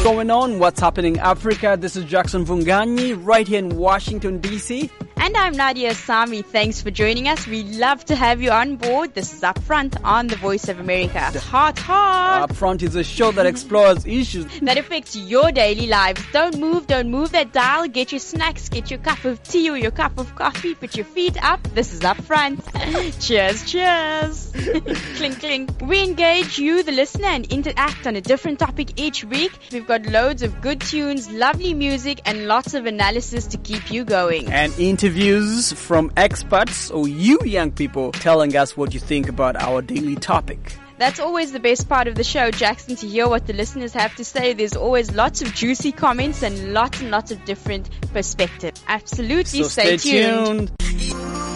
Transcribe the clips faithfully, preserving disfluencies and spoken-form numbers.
What's going on? What's happening in Africa? This is Jackson Vunganyi right here in Washington, D C. And I'm Nadia Sami. Thanks for joining us. We love to have you on board. This is Upfront on the Voice of America. Hot, hot. Upfront is a show that explores issues that affects your daily lives. Don't move, don't move that dial. Get your snacks, get your cup of tea or your cup of coffee. Put your feet up. This is Upfront. Cheers, cheers. Clink, clink. We engage you, the listener, and interact on a different topic each week. We've got loads of good tunes, lovely music, and lots of analysis to keep you going. And interviews from experts or you young people telling us what you think about our daily topic. That's always the best part of the show, Jackson, to hear what the listeners have to say. There's always lots of juicy comments and lots and lots of different perspectives. Absolutely, so stay, stay tuned. tuned.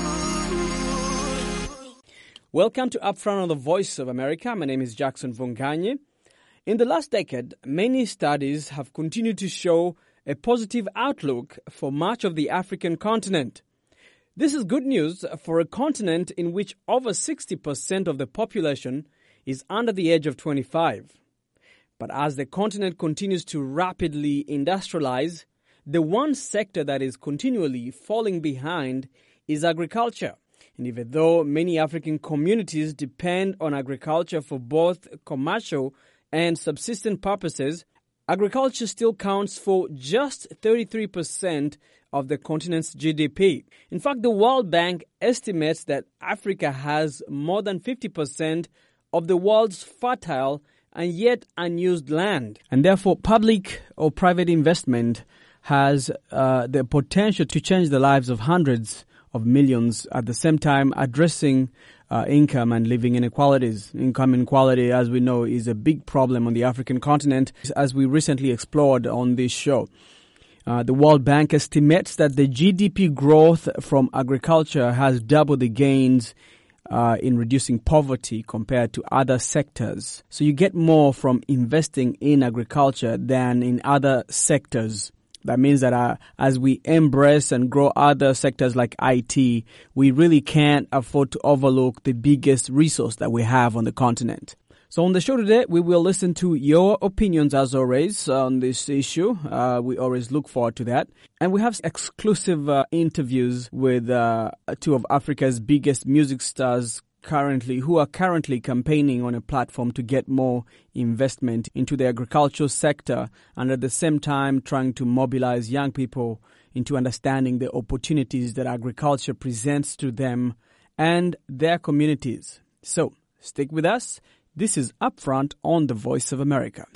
Welcome to Upfront on the Voice of America. My name is Jackson Vunganyi. In the last decade, many studies have continued to show a positive outlook for much of the African continent. This is good news for a continent in which over sixty percent of the population is under the age of twenty-five. But as the continent continues to rapidly industrialize, the one sector that is continually falling behind is agriculture. And even though many African communities depend on agriculture for both commercial and subsistence purposes, agriculture still counts for just thirty-three percent of the continent's G D P. In fact, the World Bank estimates that Africa has more than fifty percent of the world's fertile and yet unused land. And therefore, public or private investment has uh, the potential to change the lives of hundreds of millions, at the same time addressing uh, income and living inequalities. Income inequality, as we know, is a big problem on the African continent, as we recently explored on this show. Uh, the World Bank estimates that the G D P growth from agriculture has doubled the gains uh, in reducing poverty compared to other sectors. So you get more from investing in agriculture than in other sectors. That means that uh, as we embrace and grow other sectors like I T, we really can't afford to overlook the biggest resource that we have on the continent. So on the show today, we will listen to your opinions as always on this issue. Uh, we always look forward to that. And we have exclusive uh, interviews with uh, two of Africa's biggest music stars currently, who are currently campaigning on a platform to get more investment into the agricultural sector, and at the same time trying to mobilize young people into understanding the opportunities that agriculture presents to them and their communities. So stick with us. This is Upfront on the Voice of America.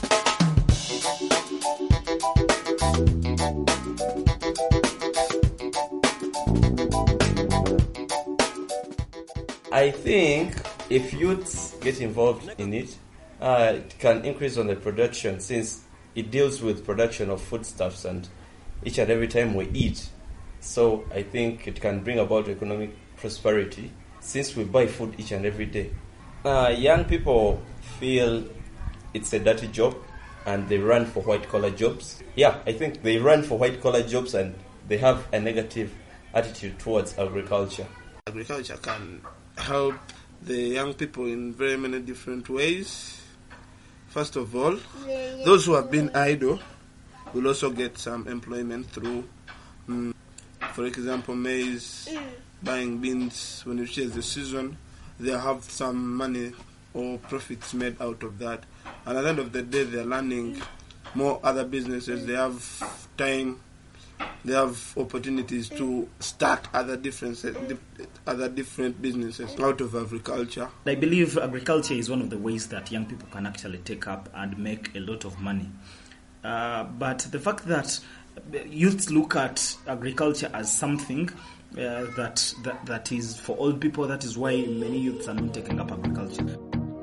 I think if youths get involved in it, uh, it can increase on the production, since it deals with production of foodstuffs and each and every time we eat. So I think it can bring about economic prosperity since we buy food each and every day. Uh, young people feel it's a dirty job and they run for white-collar jobs. Yeah, I think they run for white-collar jobs and they have a negative attitude towards agriculture. Agriculture can help the young people in very many different ways. First of all, those who have been idle will also get some employment through, um, for example, maize, buying beans when it reaches the season. They'll have some money or profits made out of that. And at the end of the day, they're learning more other businesses. They have time. They have opportunities to start other different other different businesses out of agriculture. I believe agriculture is one of the ways that young people can actually take up and make a lot of money. Uh, but the fact that youths look at agriculture as something uh, that, that that is for old people, that is why many youths are not taking up agriculture.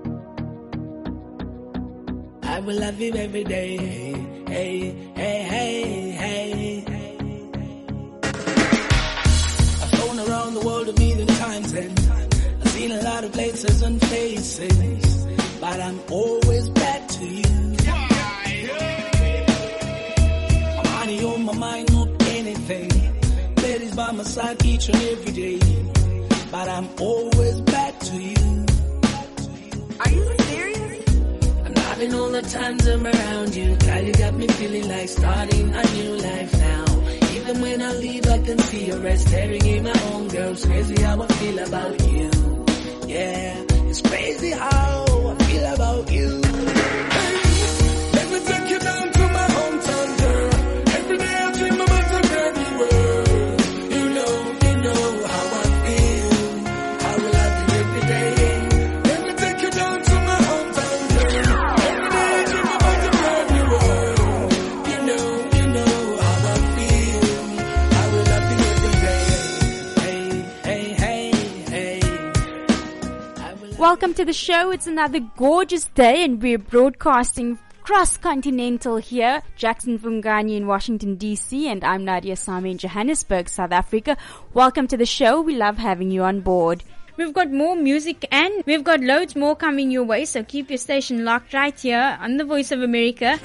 I will love you every day. Hey, hey, hey, hey. Around the world a million times, and I've seen a lot of places and faces, but I'm always back to you. Money on my mind, not anything. Ladies by my side each and every day, but I'm always back to you. Are you serious? I'm not in all the times I'm around you. Girl, you got me feeling like starting a new life now. Even when I leave, I can see your rest staring in my own girl. It's crazy how I feel about you. Yeah, it's crazy how I feel about you. Let me take you down to my hometown, girl. Every day I dream about a girl you were. You know, you know how I feel. How I love you every day. Let me take you down to my hometown, girl. Every day I dream about a girl you were. You know, you know how I feel. How I love you every day. Hey, hey, hey, hey. Welcome to the show. It's another gorgeous day and we're broadcasting cross-continental here. Jackson Vungani in Washington, D C and I'm Nadia Sami in Johannesburg, South Africa. Welcome to the show. We love having you on board. We've got more music and we've got loads more coming your way, so keep your station locked right here on the Voice of America.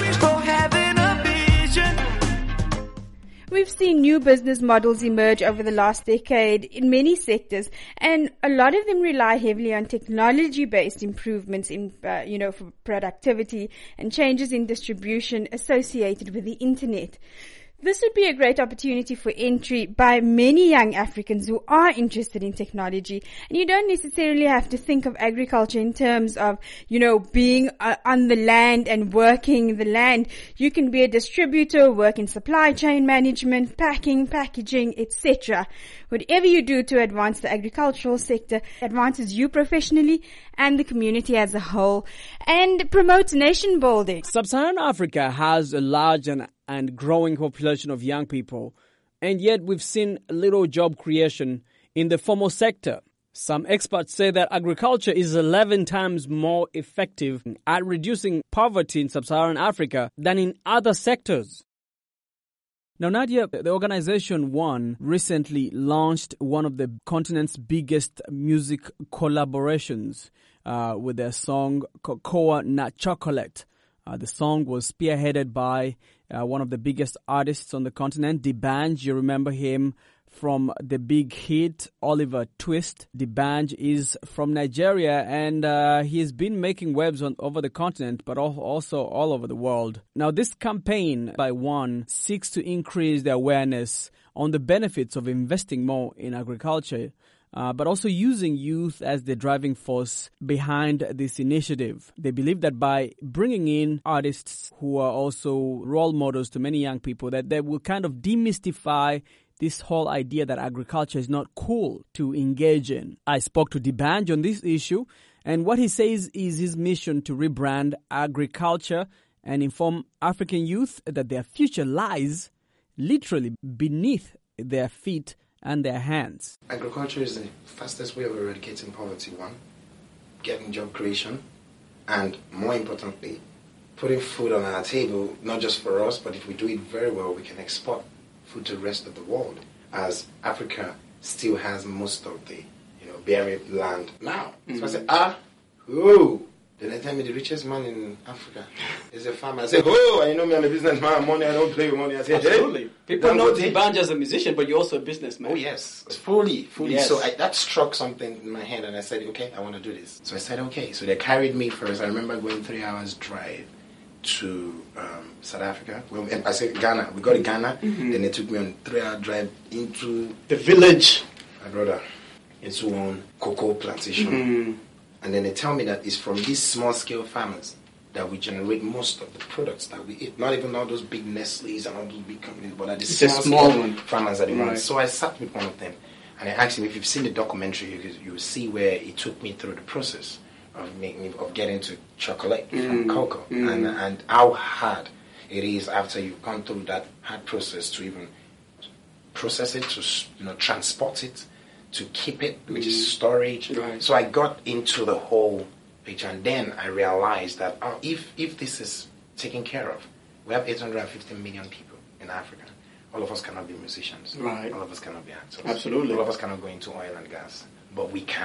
We've seen new business models emerge over the last decade in many sectors, and a lot of them rely heavily on technology-based improvements in, uh, you know, for productivity and changes in distribution associated with the internet. This would be a great opportunity for entry by many young Africans who are interested in technology. And you don't necessarily have to think of agriculture in terms of, you know, being uh, on the land and working the land. You can be a distributor, work in supply chain management, packing, packaging, et cetera. Whatever you do to advance the agricultural sector advances you professionally and the community as a whole and promotes nation building. Sub-Saharan Africa has a large and, and growing population of young people, and yet we've seen little job creation in the formal sector. Some experts say that agriculture is eleven times more effective at reducing poverty in Sub-Saharan Africa than in other sectors. Now, Nadia, the organization One recently launched one of the continent's biggest music collaborations uh, with their song Cocoa Na Chocolate. Uh, the song was spearheaded by uh, one of the biggest artists on the continent, D'banj. You remember him from the big hit Oliver Twist. D'banj is from Nigeria, and uh, he's been making waves on over the continent, but also all over the world. Now, this campaign by One seeks to increase the awareness on the benefits of investing more in agriculture, uh, but also using youth as the driving force behind this initiative. They believe that by bringing in artists who are also role models to many young people, that they will kind of demystify this whole idea that agriculture is not cool to engage in. I spoke to D'banj on this issue, and what he says is his mission to rebrand agriculture and inform African youth that their future lies literally beneath their feet and their hands. Agriculture is the fastest way of eradicating poverty, one, getting job creation, and more importantly, putting food on our table, not just for us, but if we do it very well, we can export food to the rest of the world, as Africa still has most of the, you know, barren land now. Mm-hmm. So I said, ah, oh. Then they tell me the richest man in Africa is a farmer. I said, oh, I know me, I'm a businessman. Money, I don't play with money. I said, absolutely. Hey, people know D'banj as a musician, but you're also a businessman. Oh, yes. Fully, fully. Yes. So I, that struck something in my head, and I said, okay, I want to do this. So I said, okay. So they carried me first. I remember going three hours drive to um, South Africa. Well, I said Ghana. We got to Ghana. Mm-hmm. Then they took me on a three-hour drive into the village. My brother, into one cocoa plantation. Mm-hmm. And then they tell me that it's from these small-scale farmers that we generate most of the products that we eat. Not even all those big Nestle's and all those big companies, but at the small-scale farmers that they want. So I sat with one of them, and I asked him, if you've seen the documentary, you, you will see where he took me through the process of making, of getting to chocolate mm. from cocoa, mm. and and how hard it is after you've gone through that hard process to even process it, to, you know, transport it, to keep it, which mm. is storage. Right. So I got into the whole picture, and then I realized that oh, if if this is taken care of, we have eight hundred fifty million people in Africa. All of us cannot be musicians. Right. All of us cannot be actors. Absolutely. All of us cannot go into oil and gas, but we can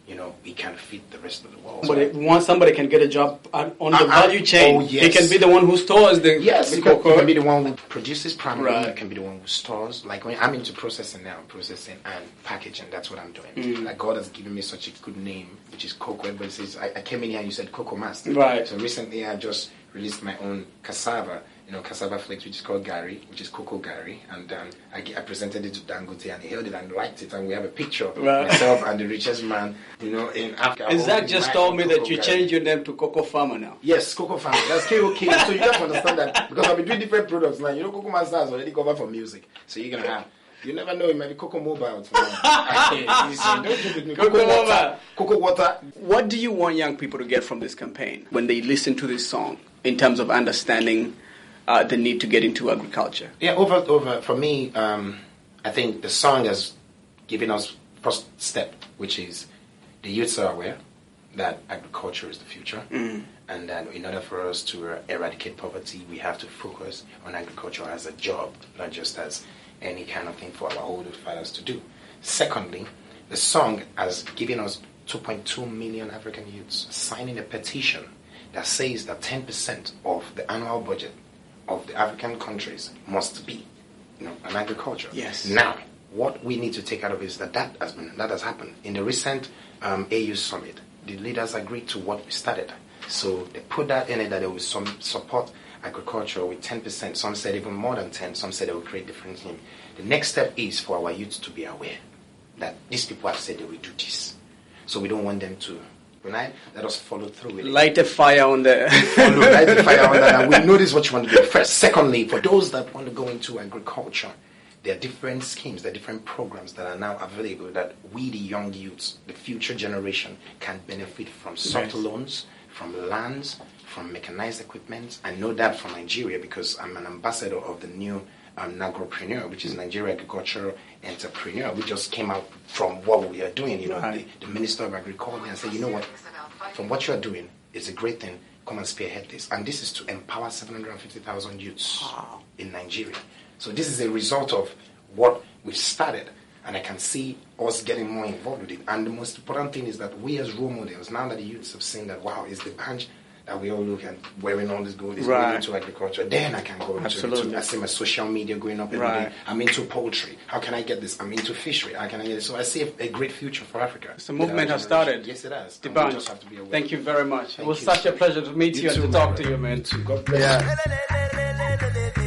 you know, we can feed the rest of the world. But it, once somebody can get a job on on the Uh, uh, value chain, oh, yes. he can be the one who stores the, Yes, the you can, cocoa. you can be the one who produces primarily. Right. You can be the one who stores. Like when I'm into processing now, processing and packaging. That's what I'm doing. Mm. Like God has given me such a good name, which is Cocoa. Everybody says I, I came in here and you said Cocoa Master. Right. So recently I just released my own cassava, you know, cassava flakes, which is called Gary, which is Cocoa Gary, and um, I, I presented it to Dangote and he held it and liked it, and we have a picture of Right. myself and the richest man, you know, in Africa. And Zach just My told own me that Cocoa you Gary. changed your name to Cocoa Farmer now. Yes, Cocoa Farmer. That's K O K. So you have to understand that because I've been doing different products now. You know, Cocoa Master has already covered for music, so you're gonna have. You never know, it might be Cocoa Mobile tomorrow. You see, don't joke with me. Cocoa Cocoa Mobile. Water. Cocoa Water. What do you want young people to get from this campaign when they listen to this song in terms of understanding uh, the need to get into agriculture? Yeah, over over for me, um, I think the song has given us first step, which is the youths are aware that agriculture is the future, Mm. and that in order for us to uh, eradicate poverty, we have to focus on agriculture as a job, not just as any kind of thing for our old fathers to do. Secondly, the song has given us two point two million African youths signing a petition that says that ten percent of the annual budget of the African countries must be, you know, on agriculture. Yes. Now, what we need to take out of it is that that has been that has happened in the recent um, A U summit. The leaders agreed to what we started, so they put that in it that they will some support agriculture with ten percent. Some said even more than ten. Some said they will create different things. The next step is for our youth to be aware that these people have said they will do this, so we don't want them to. Right? Let us follow through with it. Light a fire on the... Follow, light the fire on that, and we know this is what you want to do first. Secondly, for those that want to go into agriculture, there are different schemes, there are different programs that are now available that we, the young youths, the future generation, can benefit from. Soft Yes. loans, from lands, from mechanized equipment. I know that from Nigeria because I'm an ambassador of the new um, Nagrapreneur, which is Nigeria Agricultural Entrepreneur. We just came out from what we are doing. You know, Right. the, the Minister of Agriculture and said, you know what, from what you are doing, it's a great thing. Come and spearhead this. And this is to empower seven hundred fifty thousand youths Wow. in Nigeria. So this is a result of what we've started. And I can see us getting more involved with it. And the most important thing is that we as role models, now that the youths have seen that, wow, it's the bunch that we all look at wearing all this gold is Right. going into agriculture, then I can go into, Absolutely. into I see my social media going up every Right. day. I'm into poultry. How can I get this? I'm into fishery. How can I get this? So I see a, a great future for Africa. So the movement has started. Yes, it has. The And we bunch. just have to be aware. Thank you very much. Thank it was you, such sir. a pleasure to meet you, You and too, to my talk to brother. you, man. You too. God bless Yeah. you.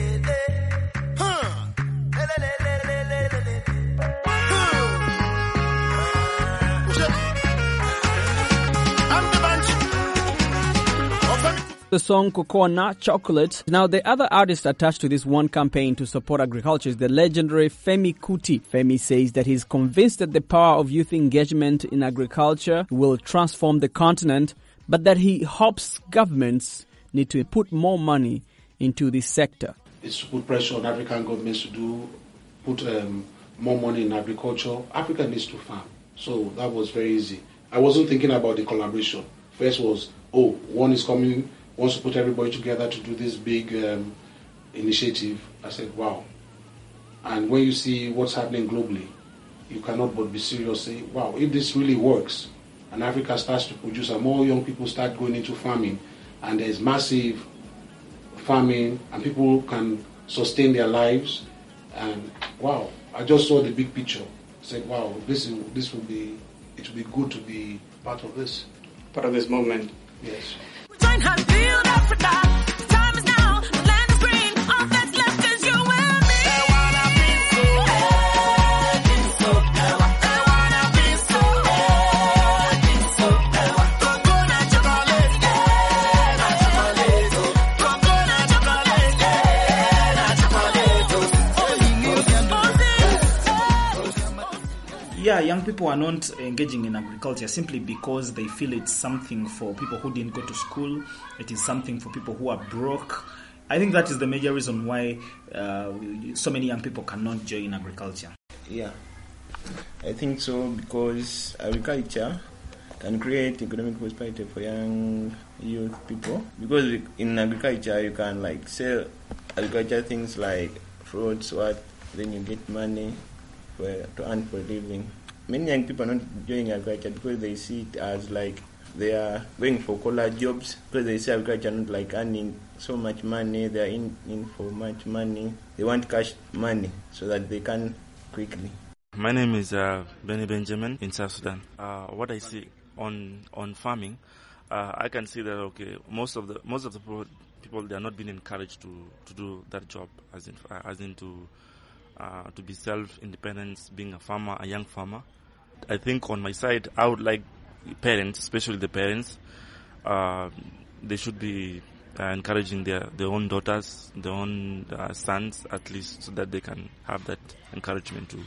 The song Cocoa Nut Chocolate. Now, the other artist attached to this one campaign to support agriculture is the legendary Femi Kuti. Femi says that he's convinced that the power of youth engagement in agriculture will transform the continent, but that he hopes governments need to put more money into this sector. It's to put pressure on African governments to do, put um, more money in agriculture. Africa needs to farm. So that was very easy. I wasn't thinking about the collaboration. First was, oh, one is coming, wants to put everybody together to do this big um, initiative. I said, wow. And when you see what's happening globally, you cannot but be serious. Say, wow, if this really works, and Africa starts to produce, and more young people start going into farming, and there's massive farming, and people can sustain their lives, and wow, I just saw the big picture. I said, wow, this is this will be, it will be good to be part of this. Part of this movement. Yes. Join how to build Africa. The time is now. The land is green. All that's left is you and me. I wanna be so happy, so happy. I wanna be so happy, so happy. Coconut chocolate, yeah, na chocolate. Coconut chocolate, yeah, na chocolate. Yeah, young people are not engaging in agriculture simply because they feel it's something for people who didn't go to school. It is something for people who are broke. I think that is the major reason why uh, so many young people cannot join agriculture. Yeah, I think so, because agriculture can create economic prosperity for young youth people. Because in agriculture you can like sell agriculture things like fruits, what, then you get money for, to earn for a living. many young people are not joining agriculture because they see it as like they are going for collar jobs because they see agriculture not like earning so much money. They are in, in for much money. They want cash money so that they can quickly. My name is uh, Benny Benjamin in South Sudan. Uh, what I see on on farming, uh, I can see that okay, most of the most of the people, people they are not being encouraged to, to do that job, as in uh, as in to uh, to be self-independent, being a farmer, a young farmer. I think on my side, I would like parents, especially the parents, uh, they should be uh, encouraging their, their own daughters, their own uh, sons, at least, so that they can have that encouragement to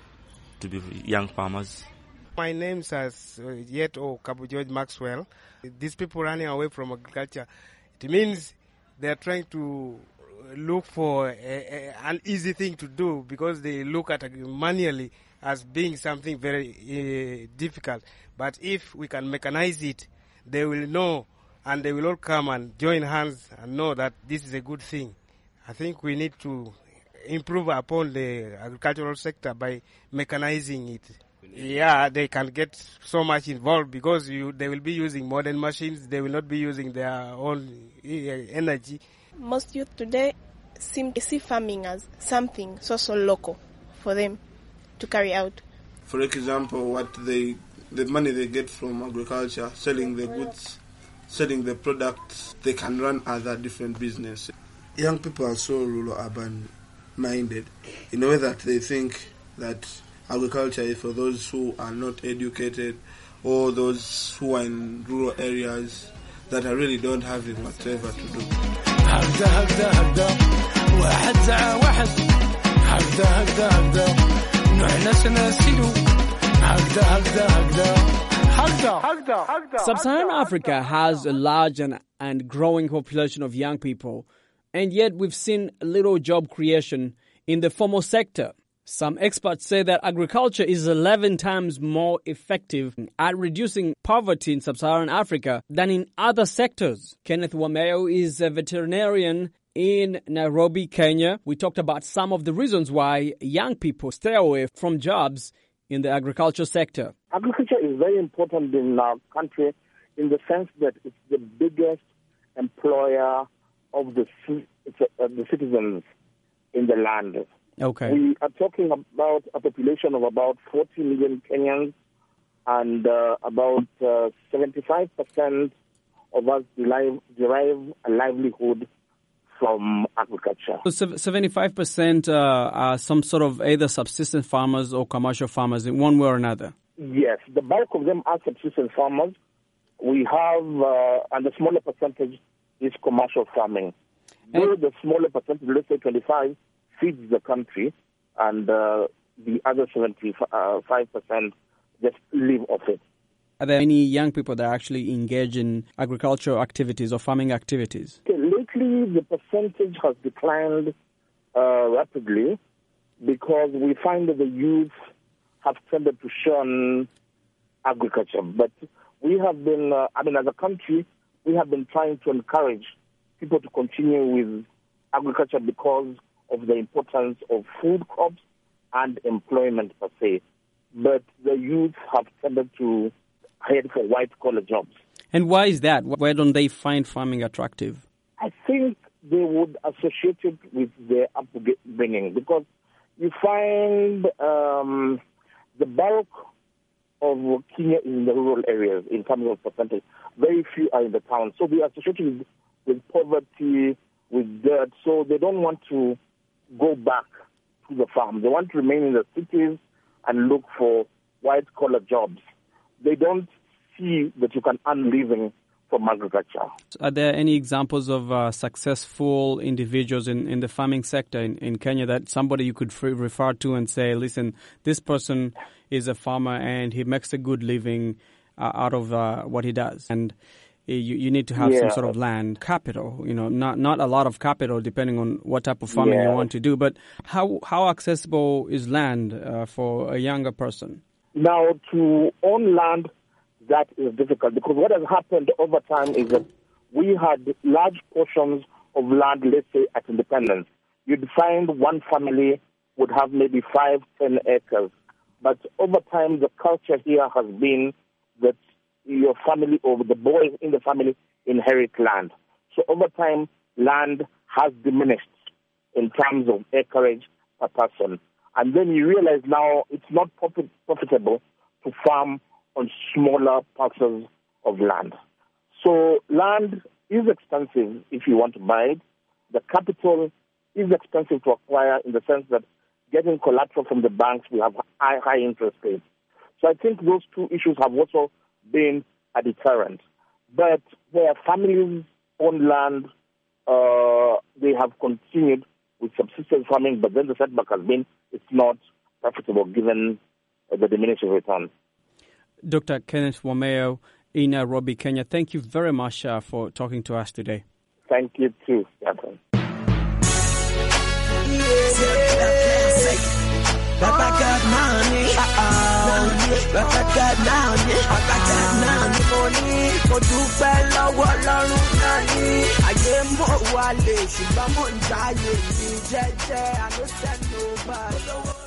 to be young farmers. My name is uh, Yet or Kabu George Maxwell. These people running away from agriculture, it means they are trying to look for a, a, an easy thing to do because they look at manually as being something very uh, difficult. But if we can mechanize it, they will know and they will all come and join hands and know that this is a good thing. I think we need to improve upon the agricultural sector by mechanizing it. Yeah, they can get so much involved because you, they will be using modern machines. They will not be using their own uh, energy. Most youth today seem to see farming as something so so local for them to carry out. For example, what they, the money they get from agriculture, selling the goods, selling the products, they can run other different businesses. Young people are so rural-urban minded in a way that they think that agriculture is for those who are not educated or those who are in rural areas that I really don't have whatever to do. هكذا هكذا هكذا واحد زعا واحد هكذا هكذا هكذا نحن سنسيرو هكذا هكذا هكذا هكذا هكذا هكذا. Sub-Saharan Africa has a large and, and growing population of young people, and yet we've seen little job creation in the formal sector. Some experts say that agriculture is eleven times more effective at reducing poverty in Sub-Saharan Africa than in other sectors. Kenneth Wameo is a veterinarian in Nairobi, Kenya. We talked about some of the reasons why young people stay away from jobs in the agriculture sector. Agriculture is very important in our country in the sense that it's the biggest employer of the, uh, the citizens in the land. Okay. We are talking about a population of about forty million Kenyans, and uh, about uh, seventy-five percent of us derive, derive a livelihood from agriculture. So seventy-five percent uh, are some sort of either subsistence farmers or commercial farmers in one way or another? Yes, the bulk of them are subsistence farmers. We have, uh, and the smaller percentage is commercial farming. Though the smaller percentage, let's say twenty-five, feeds the country, and uh, the other seventy-five percent just live off it. Are there any young people that actually engage in agricultural activities or farming activities? Okay, lately, the percentage has declined uh, rapidly because we find that the youth have tended to shun agriculture. But we have been, uh, I mean, as a country, we have been trying to encourage people to continue with agriculture because of the importance of food crops and employment per se. But the youth have tended to head for white-collar jobs. And why is that? Why don't they find farming attractive? I think they would associate it with their upbringing because you find um, the bulk of Kenya is in the rural areas in terms of percentage. Very few are in the town. So they are associated with, with poverty, with dirt. So they don't want to go back to the farm. They want to remain in the cities and look for white-collar jobs. They don't see that you can earn living from agriculture. Are there any examples of uh, successful individuals in, in the farming sector in, in Kenya that somebody you could free refer to and say, listen, this person is a farmer and he makes a good living uh, out of uh, what he does? And You, you need to have yeah. some sort of land capital, you know, not not a lot of capital depending on what type of farming yeah. you want to do. But how how accessible is land uh, for a younger person? Now, to own land, that is difficult because what has happened over time is that we had large portions of land, let's say, at independence. You'd find one family would have maybe five, ten acres. But over time, the culture here has been that your family or the boys in the family inherit land. So over time, land has diminished in terms of acreage per person. And then you realize now it's not profit- profitable to farm on smaller parcels of land. So land is expensive if you want to buy it. The capital is expensive to acquire in the sense that getting collateral from the banks will have high, high interest rates. So I think those two issues have also been a deterrent. But where families own land, uh, they have continued with subsistence farming, but then the setback has been it's not profitable given uh, the diminishing return. Doctor Kenneth Wameo in Nairobi, Kenya, thank you very much uh, for talking to us today. Thank you too, Catherine. But I got money, uh-oh. But I got money, but I got money. Money, mo dúpẹ́ lọ́wọ́ Ọlọ́run náà ni. Ayé mọ̀ wá lè ṣùgbọ́n mo ń jáyé mi jẹ́jẹ́. I no send nobody.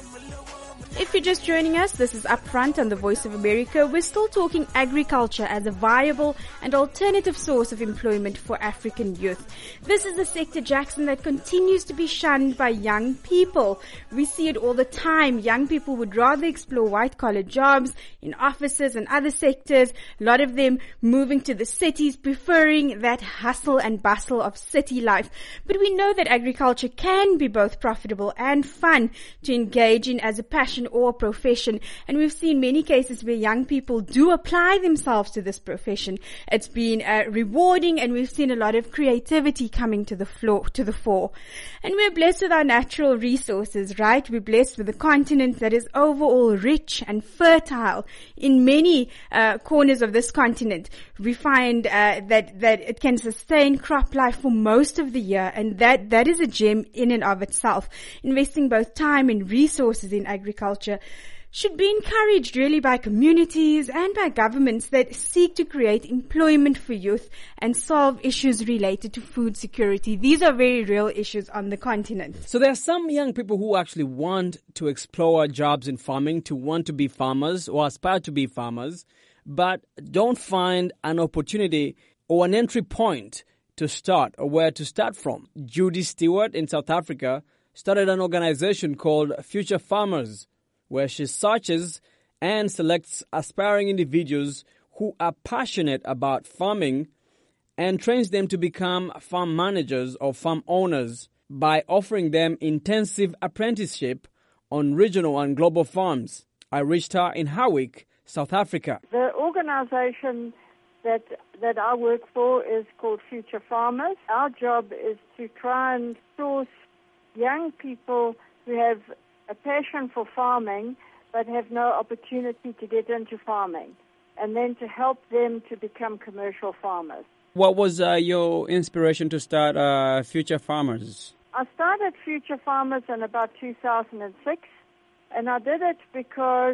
If you're just joining us, this is Upfront on the Voice of America. We're still talking agriculture as a viable and alternative source of employment for African youth. This is a sector, Jackson, that continues to be shunned by young people. We see it all the time. Young people would rather explore white-collar jobs in offices and other sectors. A lot of them moving to the cities, preferring that hustle and bustle of city life. But we know that agriculture can be both profitable and fun to engage in as a passion or profession, and we've seen many cases where young people do apply themselves to this profession. It's been uh, rewarding, and we've seen a lot of creativity coming to the floor, to the fore. And we're blessed with our natural resources, right? We're blessed with a continent that is overall rich and fertile. In many uh, corners of this continent, we find uh, that that it can sustain crop life for most of the year, and that that is a gem in and of itself. Investing both time and resources in agriculture should be encouraged really by communities and by governments that seek to create employment for youth and solve issues related to food security. These are very real issues on the continent. So there are some young people who actually want to explore jobs in farming, to want to be farmers or aspire to be farmers, but don't find an opportunity or an entry point to start or where to start from. Judy Stewart in South Africa started an organization called Future Farmers, where she searches and selects aspiring individuals who are passionate about farming and trains them to become farm managers or farm owners by offering them intensive apprenticeship on regional and global farms. I reached her in Howick, South Africa. The organization that that I work for is called Future Farmers. Our job is to try and source young people who have a passion for farming but have no opportunity to get into farming, and then to help them to become commercial farmers. What was uh, your inspiration to start uh, Future Farmers? I started Future Farmers in about two thousand six, and I did it because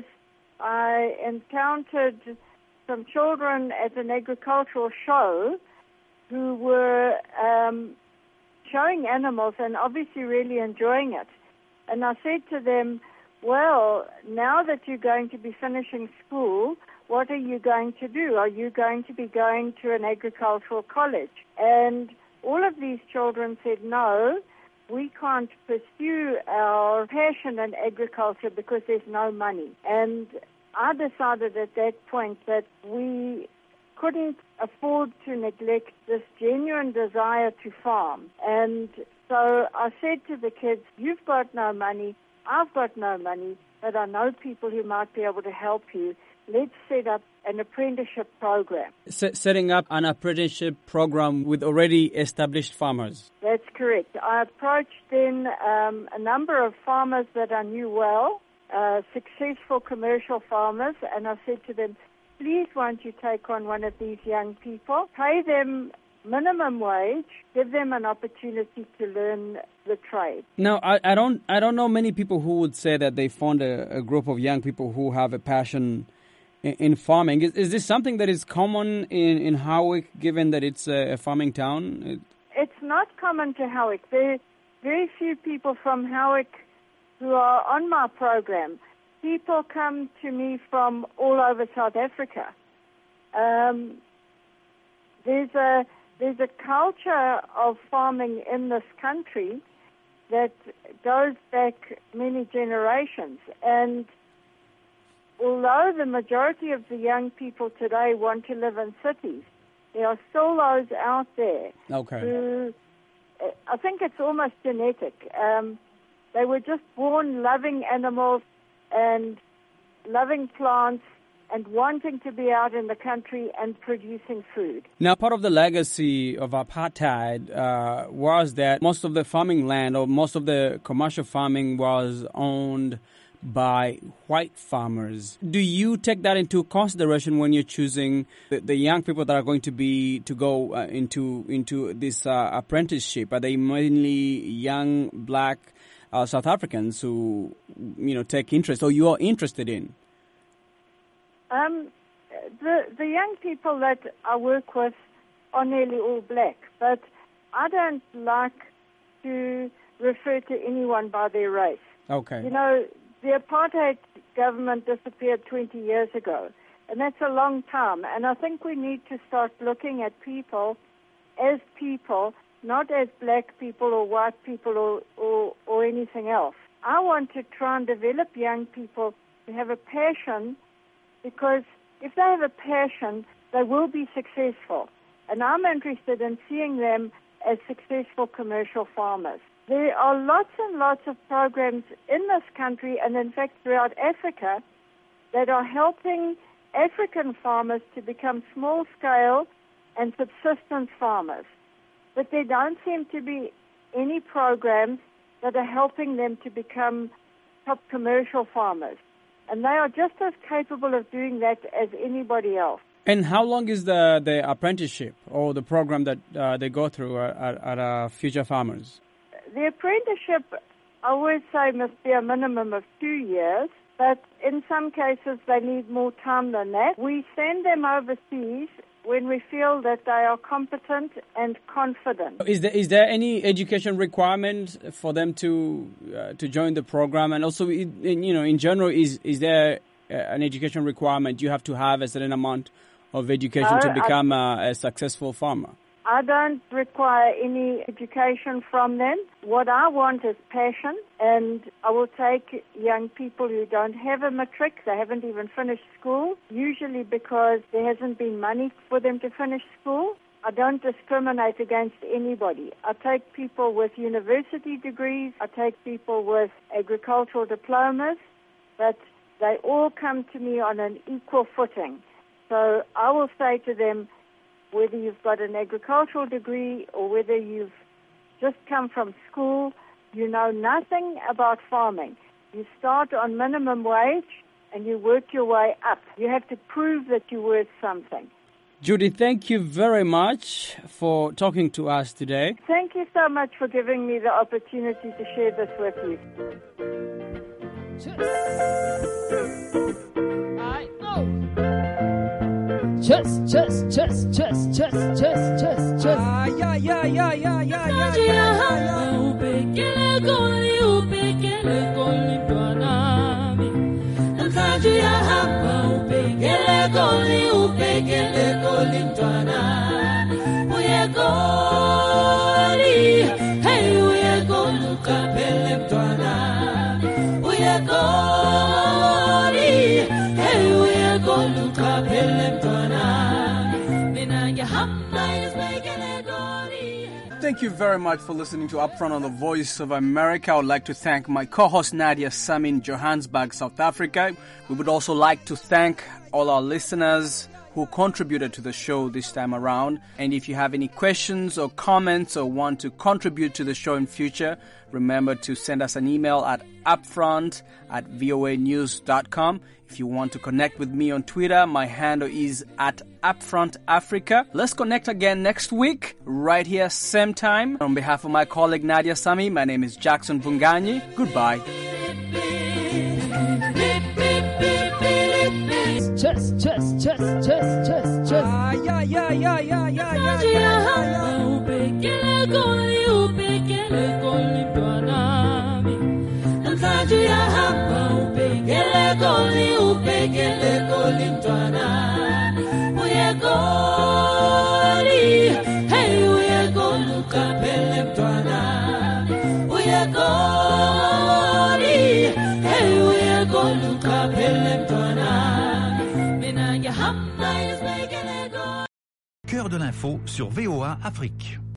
I encountered some children at an agricultural show who were um, showing animals and obviously really enjoying it. And I said to them, well, now that you're going to be finishing school, what are you going to do? Are you going to be going to an agricultural college? And all of these children said, no, we can't pursue our passion in agriculture because there's no money. And I decided at that point that we couldn't afford to neglect this genuine desire to farm. And so I said to the kids, you've got no money, I've got no money, but I know people who might be able to help you. Let's set up an apprenticeship program. S- setting up an apprenticeship program with already established farmers. That's correct. I approached then um, a number of farmers that I knew well, uh, successful commercial farmers, and I said to them, please won't you take on one of these young people, pay them minimum wage, give them an opportunity to learn the trade. Now, I, I don't I don't know many people who would say that they found a, a group of young people who have a passion in, in farming. Is, is this something that is common in, in Howick, given that it's a, a farming town? It, it's not common to Howick. There are very few people from Howick who are on my program. people come to me from all over South Africa. Um, there's a there's a culture of farming in this country that goes back many generations, and although the majority of the young people today want to live in cities, there are still those out there Okay. who, I think it's almost genetic. Um, they were just born loving animals and loving plants and wanting to be out in the country and producing food. Now, part of the legacy of apartheid uh, was that most of the farming land or most of the commercial farming was owned by white farmers. Do you take that into consideration when you're choosing the, the young people that are going to be to go uh, into into this uh, apprenticeship? Are they mainly young black uh, South Africans who, you know, take interest or you are interested in? Um, the the young people that I work with are nearly all black, but I don't like to refer to anyone by their race. Okay. You know, the apartheid government disappeared twenty years ago, and that's a long time. And I think we need to start looking at people as people, not as black people or white people or, or, or anything else. I want to try and develop young people to have a passion, because if they have a passion, they will be successful. And I'm interested in seeing them as successful commercial farmers. There are lots and lots of programs in this country and, in fact, throughout Africa that are helping African farmers to become small-scale and subsistence farmers. But there don't seem to be any programs that are helping them to become top commercial farmers. And they are just as capable of doing that as anybody else. And how long is the, the apprenticeship or the program that uh, they go through at, at, at uh, Future Farmers? The apprenticeship, I always say, must be a minimum of two years, but in some cases they need more time than that. We send them overseas when we feel that they are competent and confident. Is there is there any education requirement for them to uh, to join the program? And also, in, in, you know, in general, is is there uh, an education requirement? You have to have a certain amount of education No, to become I- a, a successful farmer. I don't require any education from them. What I want is passion, and I will take young people who don't have a matric, they haven't even finished school, usually because there hasn't been money for them to finish school. I don't discriminate against anybody. I take people with university degrees, I take people with agricultural diplomas, but they all come to me on an equal footing. So I will say to them, whether you've got an agricultural degree or whether you've just come from school, you know nothing about farming. You start on minimum wage and you work your way up. You have to prove that you're worth something. Judy, thank you very much for talking to us today. Thank you so much for giving me the opportunity to share this with you. Chess, chess, chess, chess, chess, chess, chess, chess. Ah, yeah, yeah, yeah, yeah, yeah, yeah, yeah. Upekele goli, upekele goli, bwanami. Nkaji ya hapa, upekele goli, upekele goli, bwanami. Uye goli, hey, uye goli, ukapele bwanami. Uye goli, hey, uye goli, ukapele bwanami. Thank you very much for listening to Upfront on the Voice of America. I would like to thank my co-host Nadia Sami in Johannesburg, South Africa. We would also like to thank all our listeners who contributed to the show this time around. And if you have any questions or comments or want to contribute to the show in future, remember to send us an email at upfront at voa news dot com. If you want to connect with me on Twitter, my handle is at Upfront Africa. Let's connect again next week, right here, same time. On behalf of my colleague Nadia Sami, my name is Jackson Vunganyi. Goodbye. Chess, chess, chess, chess, chess, chess. Ah, yeah, yeah, yeah, yeah, yeah, yeah, yeah. Upekele goli, upekele goli, bwanami. Nkaji ya hapa, upekele goli. l'info sur V O A Afrique.